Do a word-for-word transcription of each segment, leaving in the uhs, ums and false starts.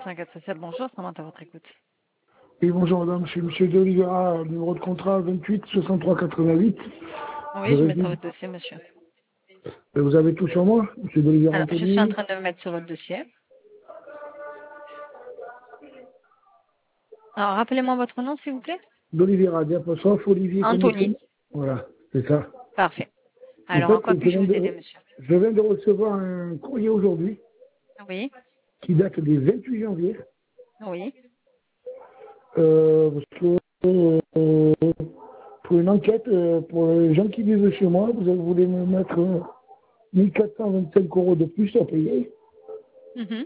Service enquête sociale, bonjour, comment à votre écoute? Oui, bonjour madame, je suis monsieur de Oliveira, numéro de contrat vingt-huit soixante-trois quatre-vingt-huit. Oui, Je je mettrai réside. votre dossier, monsieur. Et vous avez tout sur moi, monsieur de Oliveira Alors, je suis en Anthony, train de me mettre sur votre dossier. Alors, rappelez-moi votre nom, s'il vous plaît. d'Oliveira, d'apostrophe, Olivier comme Anthony. prénom. Voilà, c'est ça. Parfait. En Alors, en fait, quoi je puis-je viens vous aider, de, monsieur? je viens de recevoir un courrier aujourd'hui Oui, qui date du vingt-huit janvier. oui. Euh, parce que, euh, pour une enquête, euh, pour les gens qui vivent chez moi, vous voulez me mettre euh, mille quatre cent vingt-cinq euros de plus à payer. Mhm.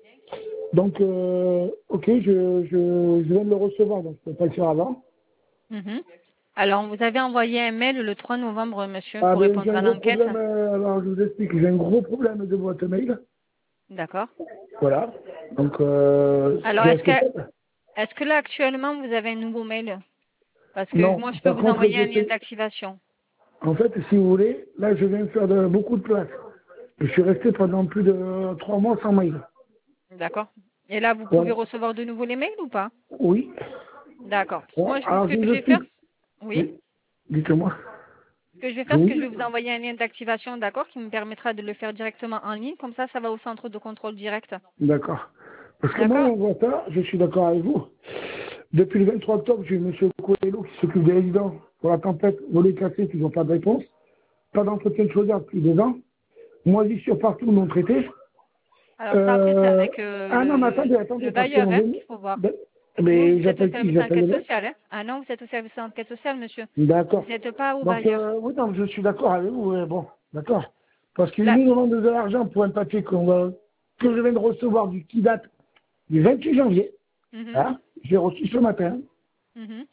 Donc, euh, ok, je, je, je viens de le recevoir, donc je ne peux pas le faire avant. Mhm. Alors, vous avez envoyé un mail le trois novembre, monsieur, Ah, pour mais j'ai répondre un à gros l'enquête. problème, euh, alors je vous explique, j'ai un gros problème de boîte mail. D'accord. Voilà. Donc, euh, Alors, j'ai est-ce que, accepté. est-ce que là, actuellement, vous avez un nouveau mail? Parce que Non, moi, je peux par vous contre, envoyer un j'ai lien fait, d'activation. en fait, si vous voulez, là, je viens de faire de, beaucoup de place. Je suis resté pendant plus de trois mois sans mail. D'accord. Et là, vous pouvez Voilà. recevoir de nouveau les mails ou pas? Oui. D'accord. Bon, Moi, je- ce alors, que je je vous vais faire, explique. oui. Oui. Dites-moi. Ce que je vais faire, c'est que je Oui. vais vous envoyer un lien d'activation, d'accord, qui me permettra de le faire directement en ligne. Comme ça, ça va au centre de contrôle direct. D'accord. Parce que moi, D'accord? on voit ça, je suis d'accord avec vous. Depuis le vingt-trois octobre, j'ai eu M. Coelho qui s'occupe des résidents pour la tempête, volets cassés, toujours pas de réponse. Pas d'entretien de chaudière depuis deux ans. Moisissures partout non traitées. Alors ça, après, c'est Euh... avec euh, Ah non, mais le, attendez, le attendez, parce bailleur, qu'on hein, veut... qu'il faut voir. Ben, Vous, mais vous êtes au j'appelle qui? service J'appelle enquête le... sociale, hein? Ah non, vous êtes au service enquête sociale, monsieur. Vous D'accord. n'êtes pas au Donc, bailleur. euh, oui, non, je suis d'accord avec vous, ouais, bon, d'accord. Parce qu'il Là. nous demande de l'argent pour un papier qu'on va... que je viens de recevoir du qui date du vingt-huit janvier. Mhm, Hein, j'ai reçu ce matin. mhm,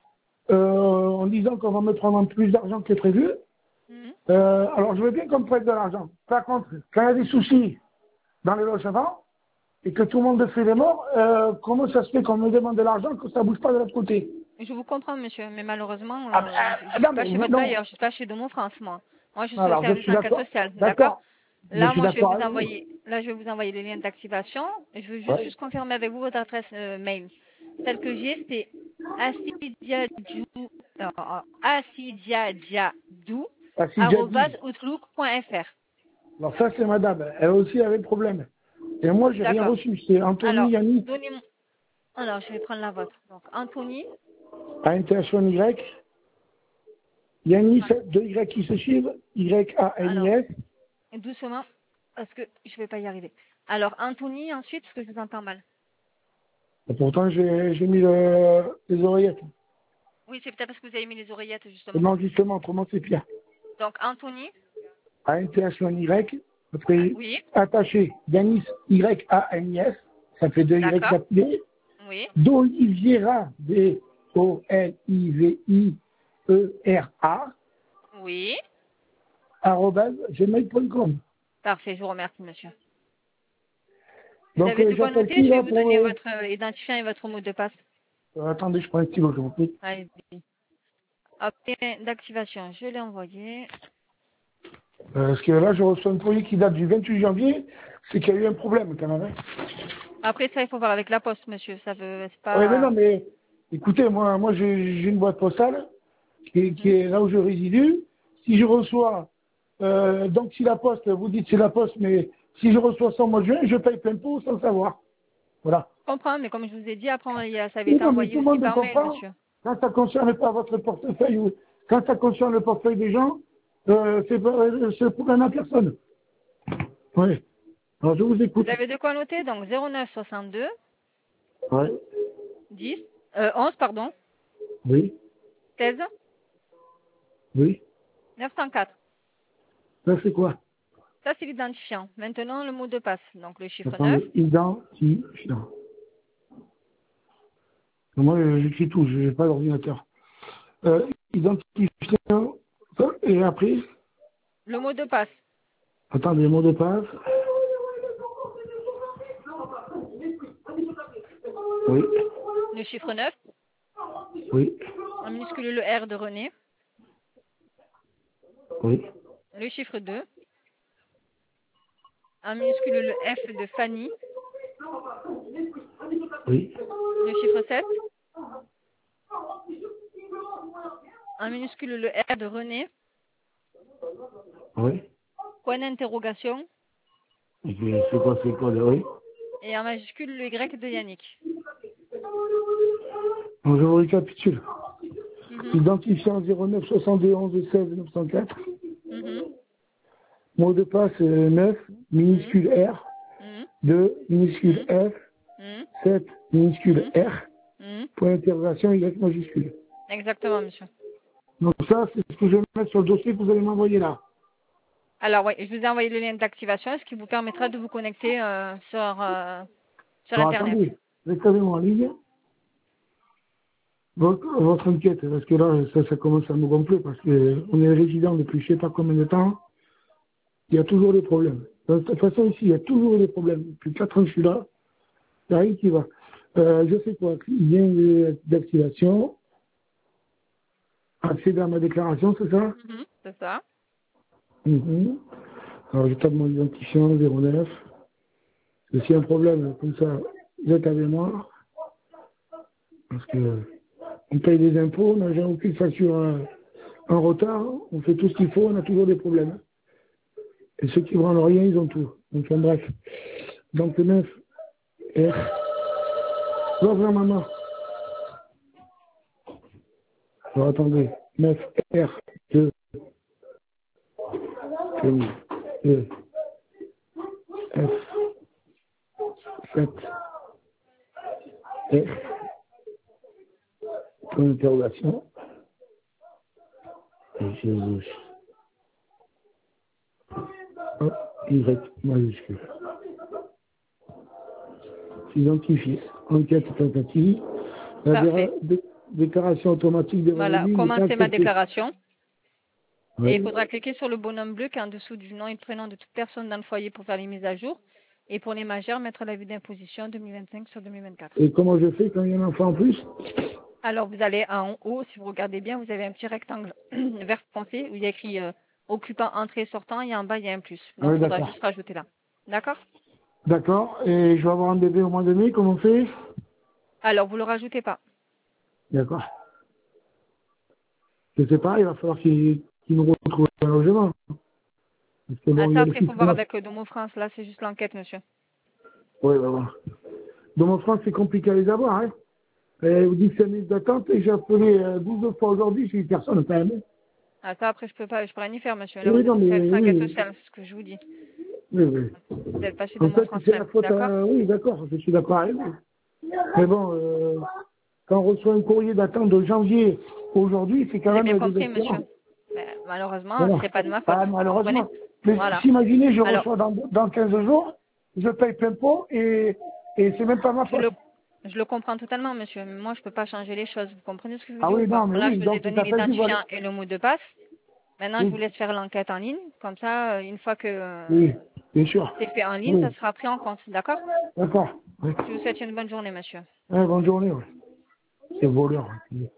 Euh, en disant qu'on va me prendre plus d'argent que prévu. mhm. Euh, alors, je veux bien qu'on me prête de l'argent. Par contre, quand il y a des soucis dans les logements et que tout le monde fait les morts, euh, comment ça se fait qu'on me demande de l'argent que ça ne bouge pas de l'autre côté? Je vous comprends, monsieur, mais malheureusement, Ah, ben, euh, je ah, ne non, suis pas mais chez vous, votre non. bailleur, je suis pas chez Domo France, moi. Moi, je suis au Alors, je service suis enquête d'accord. sociale, d'accord? D'accord. Je Là, suis moi, je vais d'accord vous avec vous. envoyer, là, je vais vous envoyer les liens d'activation. Je veux juste, Ouais. juste confirmer avec vous votre adresse euh, mail. Celle que j'ai, c'est assidiadou, euh, assidiadiadou, Ah, si j'ai dit. arobase outlook.fr. Alors, ça, c'est madame. Elle aussi avait le problème. Et moi, j'ai rien D'accord. reçu. C'est Anthony Alors, Yannick, donnez-moi, alors, je vais prendre la vôtre. Donc, Anthony, à interaction Y. Yannis, deux Y qui se suivent. alors, Y-A-N-I-S. doucement, parce que je vais pas y arriver. Alors, Anthony, ensuite, parce que je vous entends mal. Et pourtant, j'ai j'ai mis le- les oreillettes. Oui, c'est peut-être parce que vous avez mis les oreillettes, justement. Non, justement, autrement, c'est pire. Donc, Anthony, A interaction Y. Après, oui, attaché. Yanis, Y-A-N-I-S. Ça fait deux Y d'accord, appelés. oui, D'Oliveira, D-O-L-I-V-I-E-R-A, oui. arrobase gmail point com. Parfait, je vous remercie, monsieur. Vous Donc, avez euh, de quoi j'appelle noter? qui, Je vais là, vous pour... donner Euh... votre euh, identifiant et votre mot de passe. euh, attendez, je prends un stylo, je vous prie. Allez, hop, lien d'activation, je l'ai envoyé. Euh, parce que là, je reçois un courrier qui date du vingt-huit janvier. C'est qu'il y a eu un problème, quand même. Hein. Après ça, il faut voir avec la poste, monsieur. Ça veut, c'est Oui, mais pas... non, mais écoutez, moi, moi j'ai j'ai une boîte postale qui est, qui Mhm. est là où je réside. Si je reçois, euh, donc si la poste, vous dites c'est la poste, mais si je reçois ça au mois de juin, je paye plein pot sans le savoir. Voilà. Je comprends, mais comme je vous ai dit, après, il y a- ça avait Oui, été non, mais envoyé tout le aussi monde par mail, comprend. monsieur. Quand ça concerne pas votre portefeuille ou quand ça concerne le portefeuille des gens, euh, c'est pas- euh, c'est pour un à personne. Oui. Alors je vous Vous écoute. avez de quoi noter? Donc, zéro neuf soixante-deux, Oui. dix, euh, onze, pardon, Oui. seize, Oui. neuf cent quatre. Ça c'est quoi? Ça, c'est l'identifiant. Maintenant, le mot de passe. Donc, le chiffre neuf. Attendez, identifiant. Moi, j'écris tout, je n'ai pas d'ordinateur. Euh, identifiant, et après, Le mot de passe. attendez, mot de passe. Oui, Le chiffre neuf. oui, En minuscule, le R de René. oui, Le chiffre deux. En minuscule, le F de Fanny. Oui. Le chiffre sept. En minuscule, le R de René. Oui. Point d'interrogation. Et puis, c'est quoi, c'est quoi, oui. Et en majuscule, le Y de Yannick. Donc, je vous récapitule. Mhm. Identifiant zéro neuf soixante-deux onze seize neuf cent quatre. Mhm. Mot de passe euh, neuf, minuscule R, Mhm. deux, minuscule Mhm. F, Mhm. sept, minuscule Mhm. R, Mhm. point d'interrogation Y majuscule. Exactement, monsieur. Donc ça, c'est ce que je vais mettre sur le dossier que vous allez m'envoyer là. Alors, oui, je vous ai envoyé le lien d'activation, ce qui vous permettra de vous connecter euh, sur, euh, sur Alors Internet. attendez, restez avec moi en ligne. Votre, votre enquête, parce que là, ça, ça commence à me gonfler, parce qu'on est résident depuis je ne sais pas combien de temps, il y a toujours des problèmes. De toute façon, ici, il y a toujours des problèmes. Depuis quatre ans que je suis là, il n'y a rien qui va. Euh, je sais quoi, lien d'activation, accéder à ma déclaration, c'est ça? Mhm. C'est ça. Mhm. Alors, je tape mon identifiant zéro neuf. Et s'il y a un problème comme ça, vous êtes avec moi, parce que on paye des impôts, on n'a jamais aucune facture en, en retard, on fait tout ce qu'il faut, on a toujours des problèmes. Et ceux qui ne branlent rien, ils ont tout. Donc, enfin, bref. Donc, le neuf, R. Va voir maman. Alors, attendez. neuf, R, deux, deux, F, sept, R, point d'interrogation. Et je hop, Y majuscule. Identifié. Enquête tentative. La déra- Parfait. dé- déclaration automatique des Voilà, revenus n'est pas commencez ma acceptée. déclaration. Et il Oui. faudra cliquer sur le bonhomme bleu qui est en dessous du nom et le prénom de toute personne dans le foyer pour faire les mises à jour. Et pour les majeurs, mettre l'avis d'imposition deux mille vingt-cinq sur deux mille vingt-quatre. Et comment je fais quand il y a un enfant en plus? Alors, vous allez en haut, si vous regardez bien, vous avez un petit rectangle vert foncé où il y a écrit euh, occupant, entrée, sortant, et en bas, il y a un plus. Ah Donc, oui, il faudra d'accord. juste rajouter là. D'accord? D'accord. Et je vais avoir un bébé au mois de mai, comment on fait? Alors, vous ne le rajoutez pas. D'accord. Je sais pas, il va falloir qu'il qu'il nous retrouve un logement. Parce que Ah, bon, il y ça, a le après, il fils faut qu'on voir a. avec euh, Domo France. Là, c'est juste l'enquête, monsieur. Oui, bah, voilà. Dans mon France, c'est compliqué à les avoir, hein. Et vous dites cinq minutes d'attente et j'ai appelé euh, douze fois aujourd'hui, j'ai eu personne quand même. Ah, ça, après, je peux pas, je peux rien y faire, monsieur. Là, vous Oui, êtes non, au mais service enquête oui, sociale, c'est ce que je vous dis. oui, oui. Vous n'êtes pas chez En Domo fait, France c'est même, la faute d'accord? à... Oui, d'accord, je suis d'accord avec vous. Mais bon, euh, quand on reçoit un courrier d'attente de janvier aujourd'hui, c'est quand J'ai même bien euh, compris, désespérant. monsieur. Mais malheureusement, Voilà. c'est pas de ma faute. Ah, Vous comprenez? malheureusement. Mais Voilà. si, imaginez, je Alors, reçois dans, dans quinze jours, je paye plein pot et, et c'est même pas ma je faute. le, je le comprends totalement, monsieur. Mais moi, je peux pas changer les choses. Vous comprenez ce que je vous Ah dis ou oui, pas? non, mais Là, oui, je vous ai donc donné ça fait du voilà. l'identifiant et le mot de passe. Maintenant, je Oui, vous laisse faire l'enquête en ligne. Comme ça, euh, une fois que euh, oui, bien sûr. c'est fait en ligne, ça Oui, sera pris en compte. D'accord? d'accord. Oui. Je vous souhaite une bonne journée, monsieur. Ouais, bonne journée. Ouais. C'est voleur.